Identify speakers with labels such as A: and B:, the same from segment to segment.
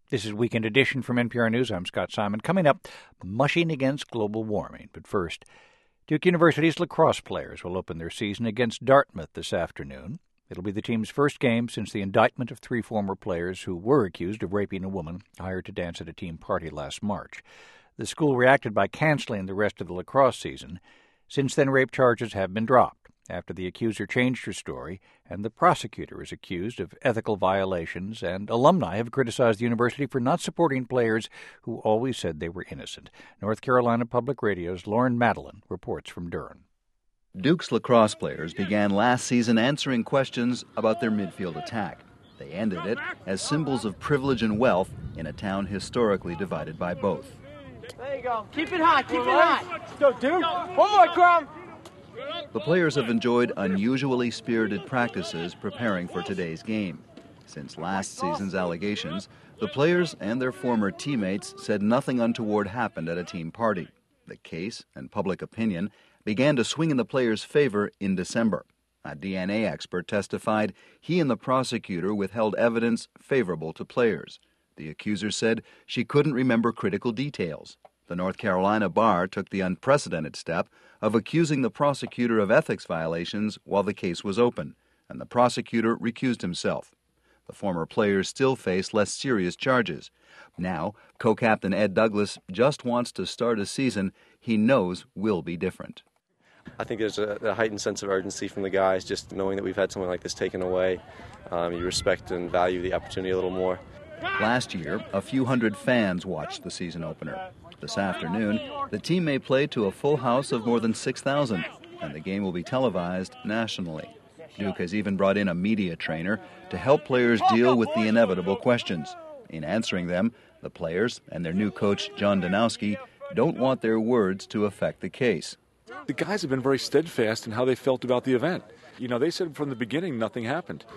A: This is Weekend Edition from NPR News. I'm Scott Simon. Coming up, mushing against global warming. But first, Duke University's lacrosse players will open their season against Dartmouth this afternoon. It'll be the team's first game since the indictment of 3 former players who were accused of raping a woman hired to dance at a team party last March. The school reacted by canceling the rest of the lacrosse season. Since then, rape charges have been dropped after the accuser changed her story, and the prosecutor is accused of ethical violations, and alumni have criticized the university for not supporting players who always said they were innocent. North Carolina Public Radio's Lauren Madeline reports from Durham.
B: Duke's lacrosse players began last season answering questions about their midfield attack. They ended it as symbols of privilege and wealth in a town historically divided by both.
C: There you go. Keep it hot, keep it hot. Go, Duke. One more, Crumb.
B: The players have enjoyed unusually spirited practices preparing for today's game. Since last season's allegations, the players and their former teammates said nothing untoward happened at a team party. The case and public opinion began to swing in the players' favor in December. A DNA expert testified he and the prosecutor withheld evidence favorable to players. The accuser said she couldn't remember critical details. The North Carolina bar took the unprecedented step of accusing the prosecutor of ethics violations while the case was open, and the prosecutor recused himself. The former players still face less serious charges. Now, co-captain Ed Douglas just wants to start a season he knows will be different.
D: I think there's a heightened sense of urgency from the guys, just knowing that we've had something like this taken away. You respect and value the opportunity a little more.
B: Last year, a few hundred fans watched the season opener. This afternoon, the team may play to a full house of more than 6,000, and the game will be televised nationally. Duke has even brought in a media trainer to help players deal with the inevitable questions. In answering them, the players and their new coach, John Danowski, don't want their words to affect the case.
E: The guys have been very steadfast in how they felt about the event. You know, they said from the beginning nothing happened.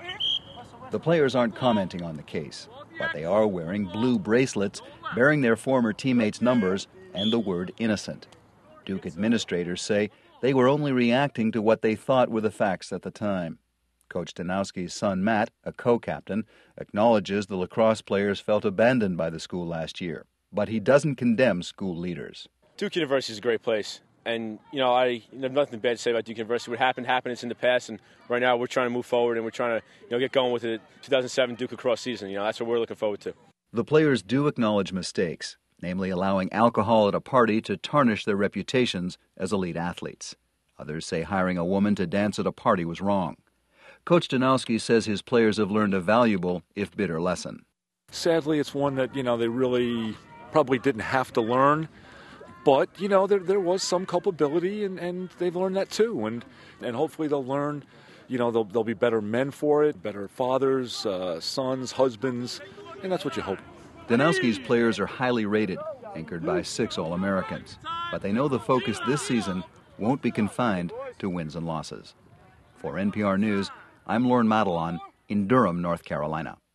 B: The players aren't commenting on the case, but they are wearing blue bracelets bearing their former teammates' numbers and the word innocent. Duke administrators say they were only reacting to what they thought were the facts at the time. Coach Danowski's son, Matt, a co-captain, acknowledges the lacrosse players felt abandoned by the school last year, but he doesn't condemn school leaders.
F: Duke University is a great place. And, I have nothing bad to say about Duke University. What happened, it's in the past, and right now we're trying to move forward and we're trying to, get going with the 2007 Duke lacrosse season. That's what we're looking forward to.
B: The players do acknowledge mistakes, namely allowing alcohol at a party to tarnish their reputations as elite athletes. Others say hiring a woman to dance at a party was wrong. Coach Danowski says his players have learned a valuable, if bitter, lesson.
E: Sadly, it's one that, they really probably didn't have to learn. But, there was some culpability, and they've learned that too. And hopefully they'll learn, they'll be better men for it, better fathers, sons, husbands, and that's what you hope.
B: Danowski's players are highly rated, anchored by 6 All-Americans. But they know the focus this season won't be confined to wins and losses. For NPR News, I'm Lauren Madeline in Durham, North Carolina.